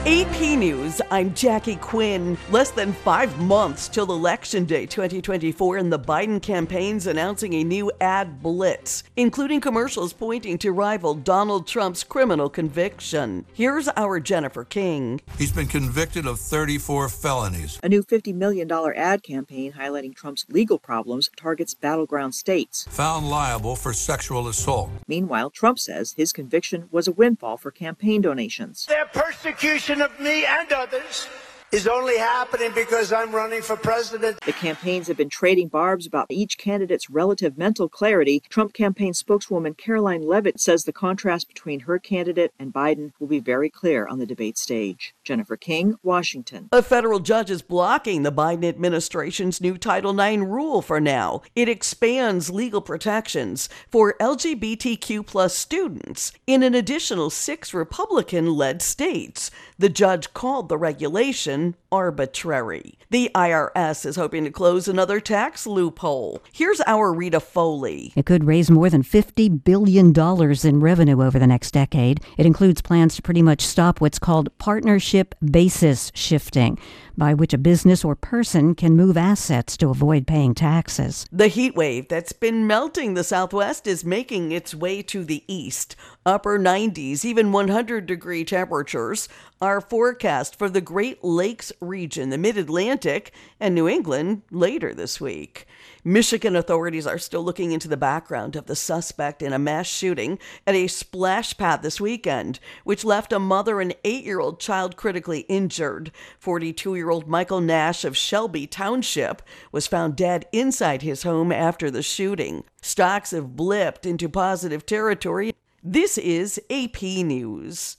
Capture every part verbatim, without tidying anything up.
A P News, I'm Jackie Quinn. Less than five months till Election Day twenty twenty-four, and the Biden campaign's announcing a new ad blitz, including commercials pointing to rival Donald Trump's criminal conviction. Here's our Jennifer King. He's been convicted of thirty-four felonies. A new fifty million dollars ad campaign highlighting Trump's legal problems targets battleground states. Found liable for sexual assault. Meanwhile, Trump says his conviction was a windfall for campaign donations. Their persecution of me and others is only happening because I'm running for president. The campaigns have been trading barbs about each candidate's relative mental clarity. Trump campaign spokeswoman Caroline Leavitt says the contrast between her candidate and Biden will be very clear on the debate stage. Jennifer King, Washington. A federal judge is blocking the Biden administration's new Title nine rule for now. It expands legal protections for L G B T Q plus students in an additional six Republican-led states. The judge called the regulation arbitrary. The I R S is hoping to close another tax loophole. Here's our Rita Foley. It could raise more than fifty billion dollars in revenue over the next decade. It includes plans to pretty much stop what's called partnership basis shifting, by which a business or person can move assets to avoid paying taxes. The heat wave that's been melting the Southwest is making its way to the east. Upper nineties, even one hundred degree temperatures are forecast for the Great Lakes region, the Mid-Atlantic, and New England later this week. Michigan authorities are still looking into the background of the suspect in a mass shooting at a splash pad this weekend, which left a mother and eight-year-old child critically injured. forty-two-year-old Michael Nash of Shelby Township was found dead inside his home after the shooting. Stocks have blipped into positive territory. This is A P News.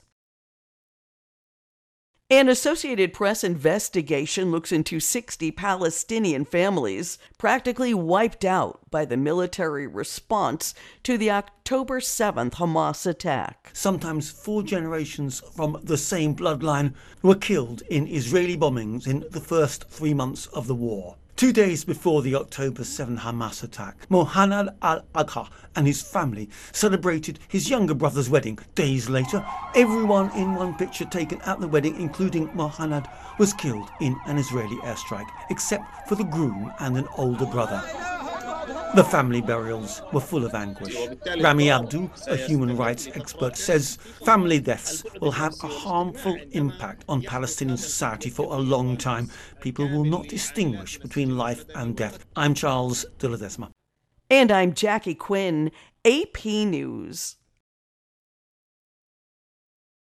An Associated Press investigation looks into sixty Palestinian families practically wiped out by the military response to the October seventh Hamas attack. Sometimes four generations from the same bloodline were killed in Israeli bombings in the first three months of the war. Two days before the October seventh Hamas attack, Mohanad al-Aqqa and his family celebrated his younger brother's wedding. Days later, everyone in one picture taken at the wedding, including Mohanad, was killed in an Israeli airstrike, except for the groom and an older brother. The family burials were full of anguish. Rami Abdu, a human rights expert, says family deaths will have a harmful impact on Palestinian society for a long time. People will not distinguish between life and death. I'm Charles de Ledesma. And I'm Jackie Quinn, A P News.